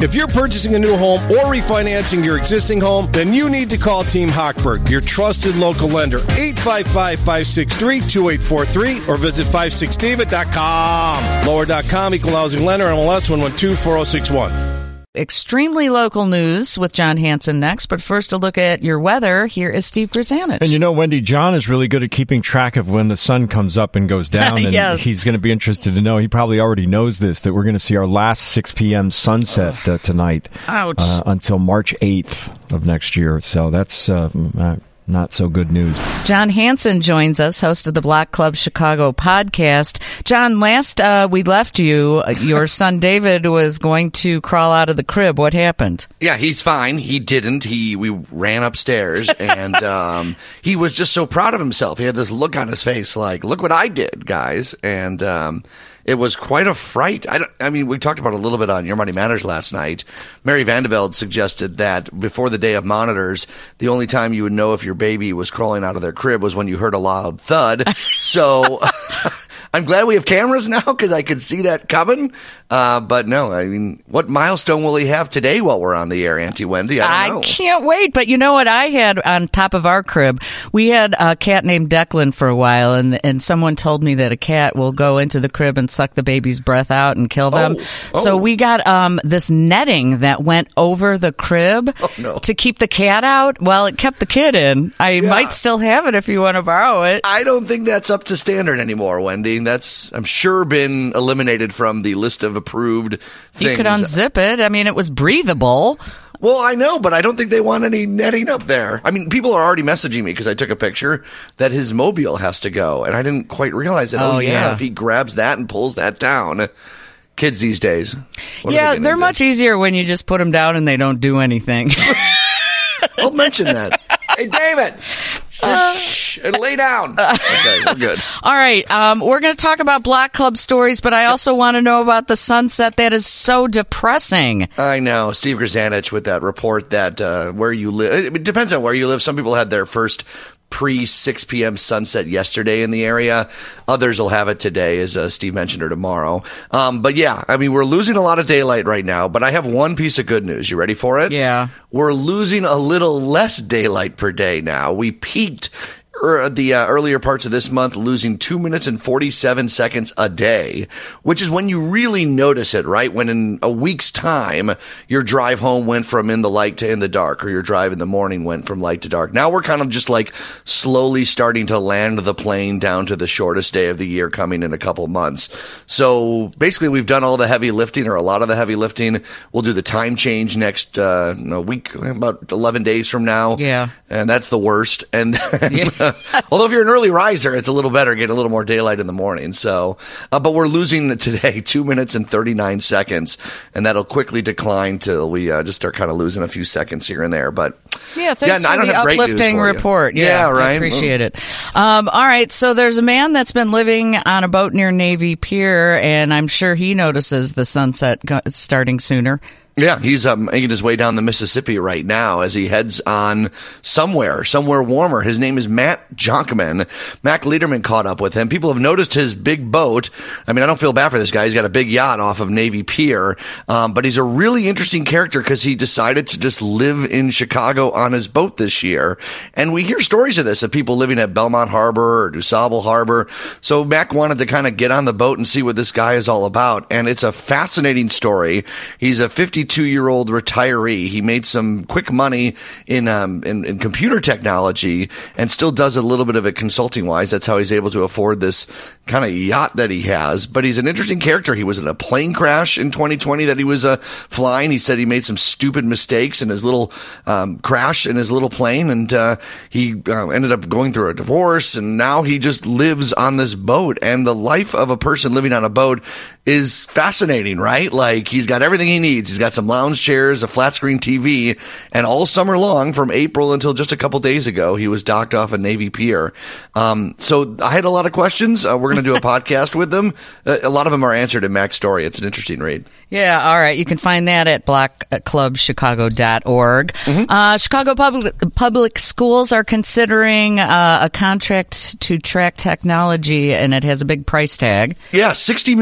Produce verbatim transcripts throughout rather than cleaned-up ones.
If you're purchasing a new home or refinancing your existing home, then you need to call Team Hochberg, your trusted local lender. eight five five, five six three, two eight four three or visit five six david dot com. Lower dot com, Equal Housing Lender, M L S one one two four zero six one. Extremely local news with John Hansen next, but first a look at your weather. Here is Steve Grzanich. And you know, Wendy, John is really good at keeping track of when the sun comes up and goes down. And yes. He's going to be interested to know, he probably already knows this, that we're going to see our last six p.m. sunset uh, tonight. Ouch. Uh, until March eighth of next year. So that's uh, uh, not so good news. John Hansen joins us, host of the Block Club Chicago podcast. John, last uh, we left you, your son David was going to crawl out of the crib. What happened? Yeah, he's fine. He didn't. He we ran upstairs, and um, he was just so proud of himself. He had this look on his face, like, "Look what I did, guys!" And um, it was quite a fright. I, I mean, we talked about it a little bit on Your Money Matters last night. Mary Vandeveld suggested that before the day of monitors, the only time you would know if your baby was crawling out of their crib was when you heard a loud thud. So I'm glad we have cameras now because I could see that coming. Uh, but no, I mean, what milestone will he have today while we're on the air, Auntie Wendy? I don't know. I can't wait. But you know what I had on top of our crib? We had a cat named Declan for a while, and and someone told me that a cat will go into the crib and suck the baby's breath out and kill them. Oh, oh. So we got um, this netting that went over the crib oh, no. to keep the cat out. Well, it kept the kid in. I Yeah. might still have it if you want to borrow it. I don't think that's up to standard anymore, Wendy. That's, I'm sure, been eliminated from the list of approved things. You could unzip it. I mean, it was breathable. Well, I know, but I don't think they want any netting up there. I mean, people are already messaging me because I took a picture that his mobile has to go, and I didn't quite realize that. Oh, Oh, yeah, yeah. if he grabs that and pulls that down. Kids these days. What are Yeah, they gonna they're do? much easier when you just put them down and they don't do anything. I'll mention that. Hey, David, just shh, and lay down. Okay, we're good. All right, um, we're going to talk about Block Club stories, but I also want to know about the sunset that is so depressing. I know. Steve Grzanich with that report that uh, where you live, it depends on where you live. Some people had their first pre six p.m. sunset yesterday in the area. Others will have it today, as uh, Steve mentioned, or tomorrow. Um, but yeah, I mean, we're losing a lot of daylight right now, but I have one piece of good news. You ready for it? Yeah. We're losing a little less daylight per day now. We peaked er, the uh, earlier parts of this month, losing two minutes and forty-seven seconds a day, which is when you really notice it, right? When in a week's time, your drive home went from in the light to in the dark, or your drive in the morning went from light to dark. Now we're kind of just like slowly starting to land the plane down to the shortest day of the year coming in a couple months. So basically, we've done all the heavy lifting, or a lot of the heavy lifting. We'll do the time change next uh, a week, about eleven days from now. Yeah. And that's the worst. And then, Yeah. although if you're an early riser, it's a little better, get a little more daylight in the morning. So, uh, but we're losing today two minutes and thirty-nine seconds, and that'll quickly decline till we uh, just start kind of losing a few seconds here and there. But Yeah, thanks yeah, I for don't the have great news uplifting for you. report. Yeah, Yeah, right. I appreciate it. Um, all right, so there's a man that's been living on a boat near Navy Pier, and I'm sure he notices the sunset go- starting sooner. Yeah, he's um, making his way down the Mississippi right now as he heads on somewhere, somewhere warmer. His name is Matt Jonkman. Mac Liederman caught up with him. People have noticed his big boat. I mean, I don't feel bad for this guy. He's got a big yacht off of Navy Pier, um, but he's a really interesting character because he decided to just live in Chicago on his boat this year. And we hear stories of this, of people living at Belmont Harbor or DuSable Harbor. So Mac wanted to kind of get on the boat and see what this guy is all about. And it's a fascinating story. He's a fifty-two-year-old retiree. He made some quick money in, um, in in computer technology and still does a little bit of it consulting-wise. That's how he's able to afford this kind of yacht that he has. But he's an interesting character. He was in a plane crash in twenty twenty that he was uh, flying. He said he made some stupid mistakes in his little um, crash in his little plane, and uh, he uh, ended up going through a divorce, and now he just lives on this boat. And the life of a person living on a boat is fascinating, right? Like, he's got everything he needs. He's got some lounge chairs, a flat screen T V, and all summer long, from April until just a couple days ago, he was docked off a Navy Pier. Um, so I had a lot of questions. Uh, we're going to do a podcast with them. Uh, a lot of them are answered in Mac's story. It's an interesting read. Yeah, all right. You can find that at block club chicago dot org. Mm-hmm. Uh, Chicago Public Public Schools are considering uh, a contract to track technology, and it has a big price tag. Yeah, sixty million dollars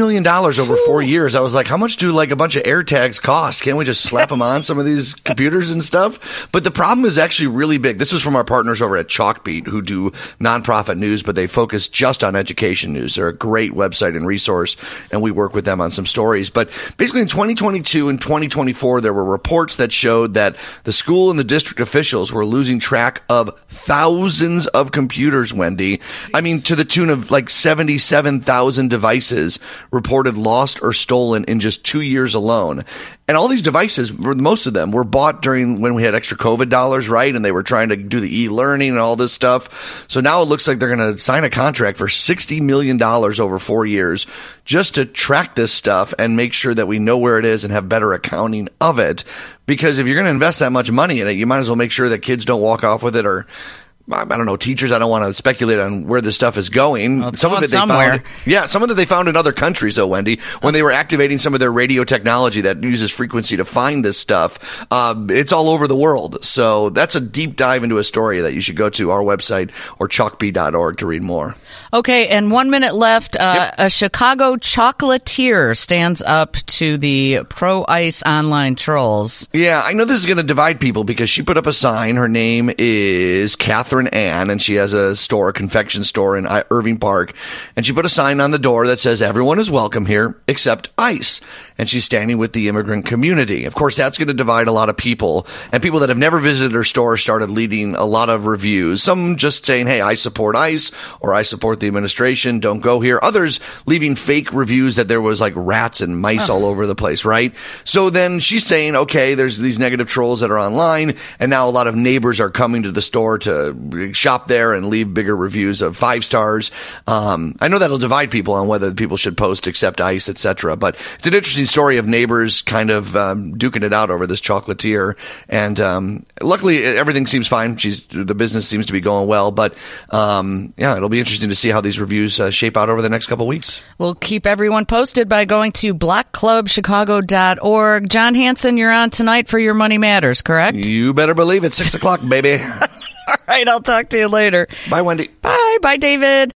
dollars over four years. I was like, how much do like a bunch of AirTags cost? Can't we just slap them on some of these computers and stuff? But the problem is actually really big. This was from our partners over at Chalkbeat, who do nonprofit news, but they focus just on education news. They're a great website and resource, and we work with them on some stories. But basically in twenty twenty-two and twenty twenty-four, there were reports that showed that the school and the district officials were losing track of thousands of computers, Wendy. I mean, to the tune of like seventy-seven thousand devices reported lost or stolen in just two years alone. And all these devices, most of them, were bought during when we had extra COVID dollars, right? And they were trying to do the e-learning and all this stuff. So now it looks like they're going to sign a contract for sixty million dollars over four years just to track this stuff and make sure that we know where it is and have better accounting of it. Because if you're going to invest that much money in it, you might as well make sure that kids don't walk off with it, or I don't know, teachers, I don't want to speculate on where this stuff is going. Well, some of it they somewhere. found, yeah, some of it they found in other countries, though, Wendy, when they were activating some of their radio technology that uses frequency to find this stuff. Um, it's all over the world. So that's a deep dive into a story that you should go to our website or chalkbee dot org to read more. Okay, and one minute left. Uh, Yep. A Chicago chocolatier stands up to the pro-ice online trolls. Yeah, I know this is going to divide people because she put up a sign. Her name is Catherine Ann, and she has a store, a confection store in Irving Park. And she put a sign on the door that says, everyone is welcome here except ice. And she's standing with the immigrant community. Of course, that's going to divide a lot of people. And people that have never visited her store started leading a lot of reviews. Some just saying, hey, I support ICE, or I support the administration, don't go here. Others leaving fake reviews that there was like rats and mice all over the place, right? So then she's saying, okay, there's these negative trolls that are online, and now a lot of neighbors are coming to the store to shop there and leave bigger reviews of five stars. Um, I know that'll divide people on whether people should post accept ICE, et cetera. But it's an interesting story of neighbors kind of um, duking it out over this chocolatier. And um, luckily, everything seems fine. She's the business seems to be going well. But um, yeah, it'll be interesting to see how these reviews uh, shape out over the next couple of weeks. We'll keep everyone posted by going to black club chicago dot org. John Hanson, you're on tonight for Your Money Matters, correct? You better believe it. Six o'clock, baby. All right, I'll talk to you later. Bye, Wendy. Bye. Bye, David.